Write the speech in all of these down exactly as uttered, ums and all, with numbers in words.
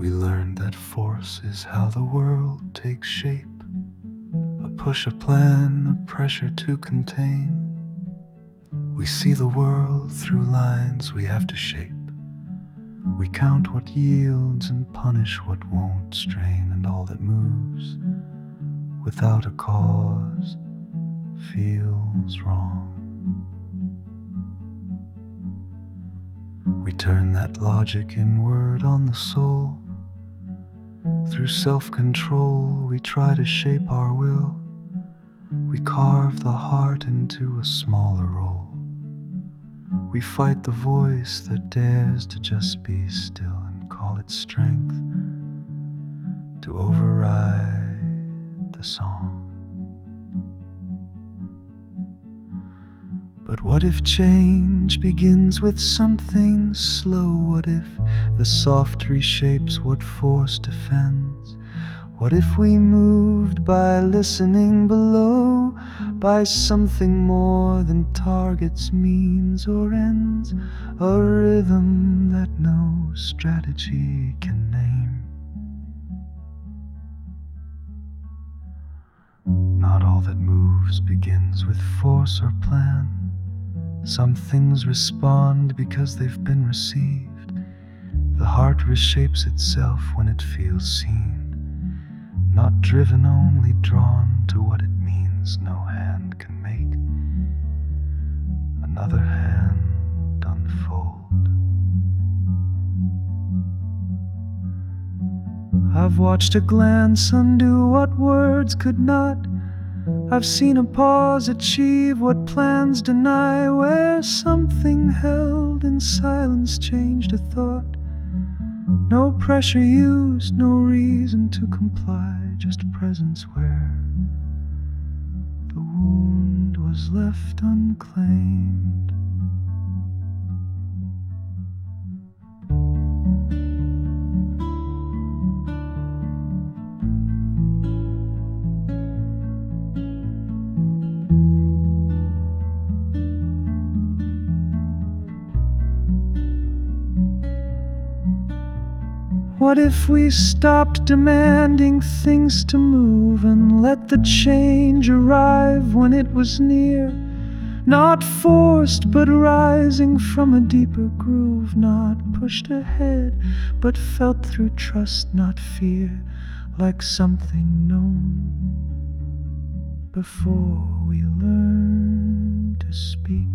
We learned that force is how the world takes shape. A push, a plan, a pressure to contain. We see the world through lines we have to shape. We count what yields and punish what won't strain, and all that moves without a cause feels wrong. We turn that logic inward on the soul. Through self-control we try to shape our will. We carve the heart into a smaller role. We fight the voice that dares to just be still, and call it strength to override the song. But what if change begins with something slow? What if the soft reshapes what force defends? What if we moved by listening below, by something more than targets, means, or ends? A rhythm that no strategy can name. Not all that moves begins with force or plan. Some things respond because they've been received. The heart reshapes itself when it feels seen. Not driven, only drawn to what it means. No hand can make another hand unfold. I've watched a glance undo what words could not. I've seen a pause achieve what plans deny, where something held in silence changed a thought. No pressure used, no reason to comply, just presence where the wound was left unclaimed. What if we stopped demanding things to move and let the change arrive when it was near? Not forced, but rising from a deeper groove. Not pushed ahead, but felt through trust, not fear, like something known before we learn to speak.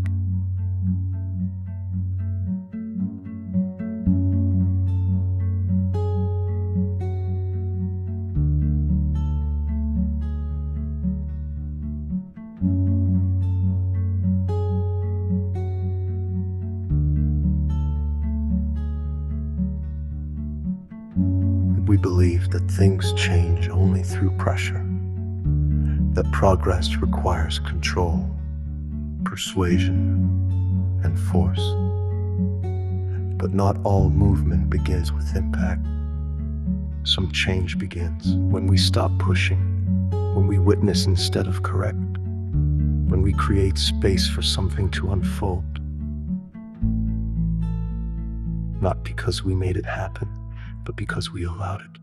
We believe that things change only through pressure, that progress requires control, persuasion, and force. But not all movement begins with impact. Some change begins when we stop pushing, when we witness instead of correct, when we create space for something to unfold. Not because we made it happen, but because we allowed it.